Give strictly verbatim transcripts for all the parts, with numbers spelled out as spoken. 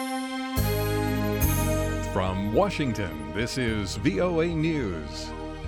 From Washington, this is V O A News.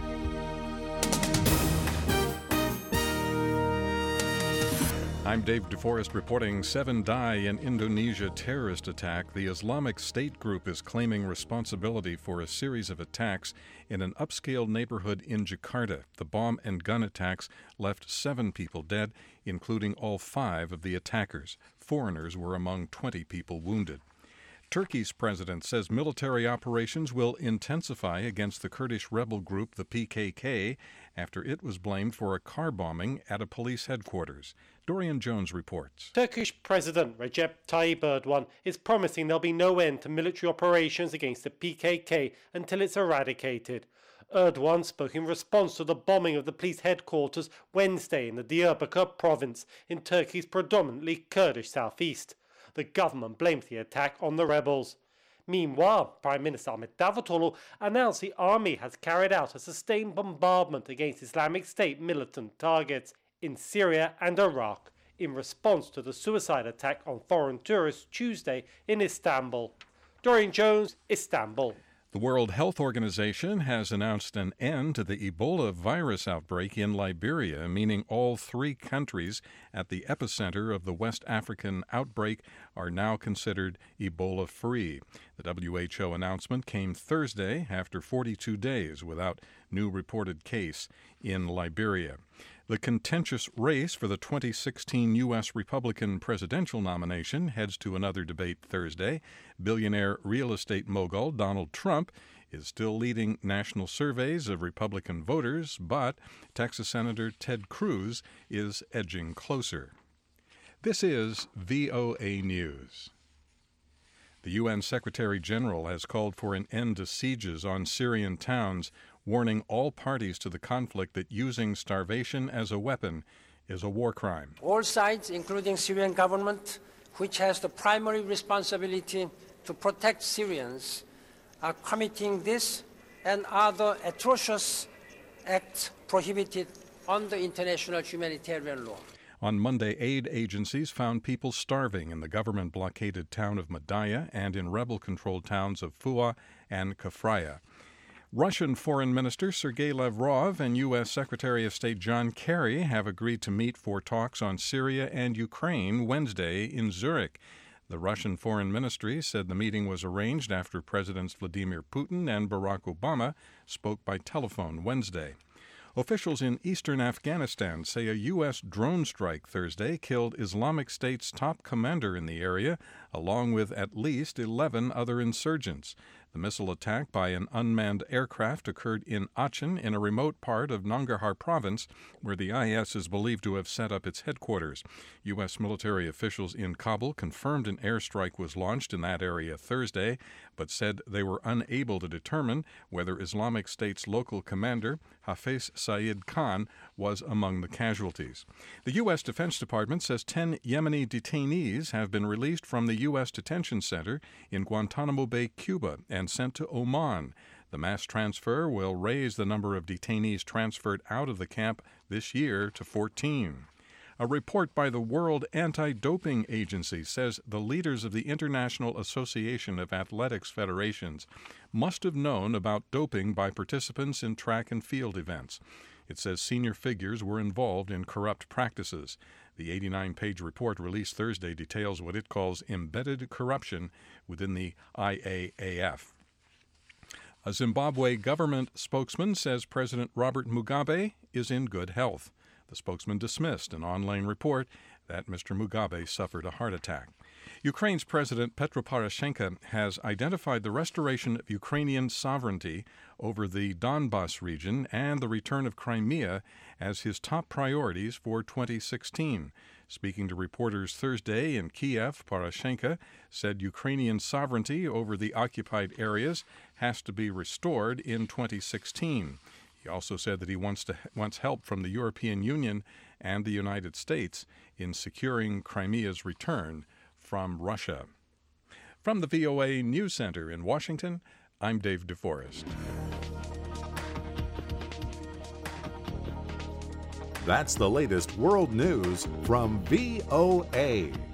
I'm Dave DeForest reporting seven die in Indonesia terrorist attack. The Islamic State group is claiming responsibility for a series of attacks in an upscale neighborhood in Jakarta. The bomb and gun attacks left seven people dead, including all five of the attackers. Foreigners were among twenty people wounded. Turkey's president says military operations will intensify against the Kurdish rebel group, the P K K, after it was blamed for a car bombing at a police headquarters. Dorian Jones reports. Turkish President Recep Tayyip Erdogan is promising there'll be no end to military operations against the P K K until it's eradicated. Erdogan spoke in response to the bombing of the police headquarters Wednesday in the Diyarbakir province in Turkey's predominantly Kurdish southeast. The government blames the attack on the rebels. Meanwhile, Prime Minister Ahmet Davutoglu announced the army has carried out a sustained bombardment against Islamic State militant targets in Syria and Iraq in response to the suicide attack on foreign tourists Tuesday in Istanbul. Dorian Jones, Istanbul. The World Health Organization has announced an end to the Ebola virus outbreak in Liberia, meaning all three countries at the epicenter of the West African outbreak are now considered Ebola-free. The W H O announcement came Thursday after forty-two days without new reported case in Liberia. The contentious race for the twenty sixteen U S Republican presidential nomination heads to another debate Thursday. Billionaire real estate mogul Donald Trump is still leading national surveys of Republican voters, but Texas Senator Ted Cruz is edging closer. This is V O A News. The U N Secretary General has called for an end to sieges on Syrian towns, warning all parties to the conflict that using starvation as a weapon is a war crime. All sides, including Syrian government, which has the primary responsibility to protect Syrians, are committing this and other atrocious acts prohibited under international humanitarian law. On Monday, aid agencies found people starving in the government-blockaded town of Madaya and in rebel-controlled towns of Fua and Kafraya. Russian Foreign Minister Sergei Lavrov and U S Secretary of State John Kerry have agreed to meet for talks on Syria and Ukraine Wednesday in Zurich. The Russian Foreign Ministry said the meeting was arranged after Presidents Vladimir Putin and Barack Obama spoke by telephone Wednesday. Officials in eastern Afghanistan say a U S drone strike Thursday killed Islamic State's top commander in the area, along with at least eleven other insurgents. The missile attack by an unmanned aircraft occurred in Achin, in a remote part of Nangarhar province, where the I S is believed to have set up its headquarters. U S military officials in Kabul confirmed an airstrike was launched in that area Thursday, but said they were unable to determine whether Islamic State's local commander, Hafez Saeed Khan, was among the casualties. The U S Defense Department says ten Yemeni detainees have been released from the U S detention center in Guantanamo Bay, Cuba, and sent to Oman. The mass transfer will raise the number of detainees transferred out of the camp this year to fourteen. A report by the World Anti-Doping Agency says the leaders of the International Association of Athletics Federations must have known about doping by participants in track and field events. It says senior figures were involved in corrupt practices. The eighty-nine page report released Thursday details what it calls embedded corruption within the I A A F. A Zimbabwe government spokesman says President Robert Mugabe is in good health. The spokesman dismissed an online report that Mister Mugabe suffered a heart attack. Ukraine's President Petro Poroshenko has identified the restoration of Ukrainian sovereignty over the Donbas region and the return of Crimea as his top priorities for twenty sixteen. Speaking to reporters Thursday in Kiev, Poroshenko said Ukrainian sovereignty over the occupied areas has to be restored in twenty sixteen. He also said that he wants to wants help from the European Union and the United States in securing Crimea's return from Russia. From the V O A News Center in Washington, I'm Dave DeForest. That's the latest world news from V O A.